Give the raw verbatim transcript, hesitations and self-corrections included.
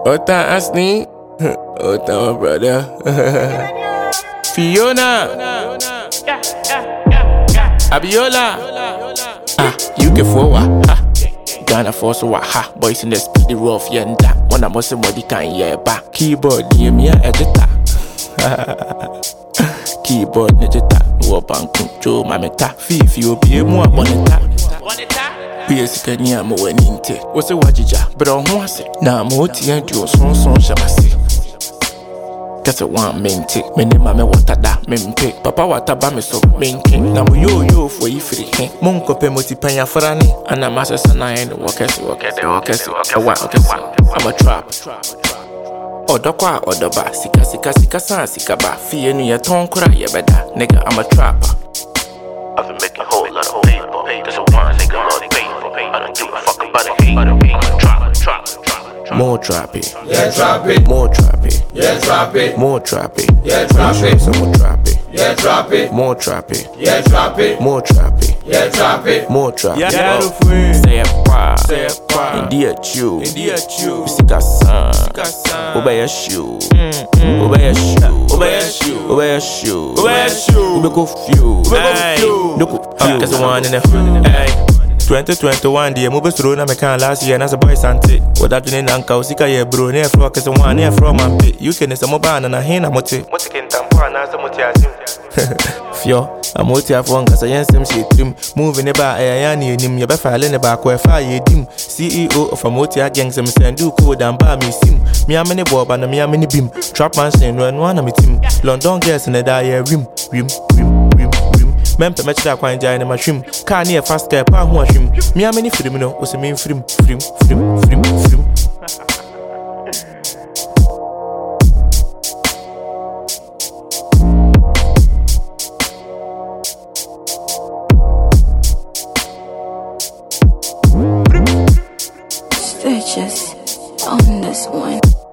Ota Asni, Ota my brother. Fiona, Abiola, ah, you can forward, ha. Ghana force wa ha. Boys in the speedy rough yenda. One of most somebody can yeah back. Keyboard near me editor. Keyboard editor. No bank control my meta. Fee you be more monitor. P S Kenya mo weninte. What's a wajija? But on once now mo tien to son son shamasi. That's a one main tick. Many mame water da men pick. Papa water ba me so main king. Na mo yo yo for you free. Mon kope moti panya farani. And I'm as a nine walkers walkers walkers. I'm a trap. Odokwa odoba. Sika sika sika san sika ba. Fie nu ya ton kura ye beda. Nigga I'm a trapper. I've been making a whole lot of paper. There's a one nigga lot of paper. I don't give a fuck about a hate. Trap, trap, trap. More trap it. Yeah, trap it. More trap it. Yeah, trap it. More trap it. Yeah, trap it. Some more trap it. Yeah, trap it. More trap it. Yeah, trap it. More trap it. Yeah, trap it. More trap it. Yeah, Say a qua. Say a qua. India chew. India chew. Sika san. Sika san. Obey a shoe. Obey a shoe. Obey a shoe. Obey a shoe. Obey a shoe. Obey go few. Obey go few. No go few. Cause the one in the hey. twenty twenty-one the move through na me can last year as a boy sante. What that doing anka sika ye bro near floor cause one near from man pay. You can is a mobile and a hina mote. What's the tampo and as a motiazim? Fio, I'm multi afon cause I am shit trim. Moving about a yani nim, you be filing about where fire dim. C E O of a multi gang some send do code and buy me sim. Me a many bob and me a many beam. Trap man saying when one of me team. London girls in the die rim, rim, rim, rim, rim. Mempe match that quite giant in my shrimp. Can't near fast guy, pan who shrimp. Me a many film, no, was a mean film, film, film, film, film. Stitches on this one.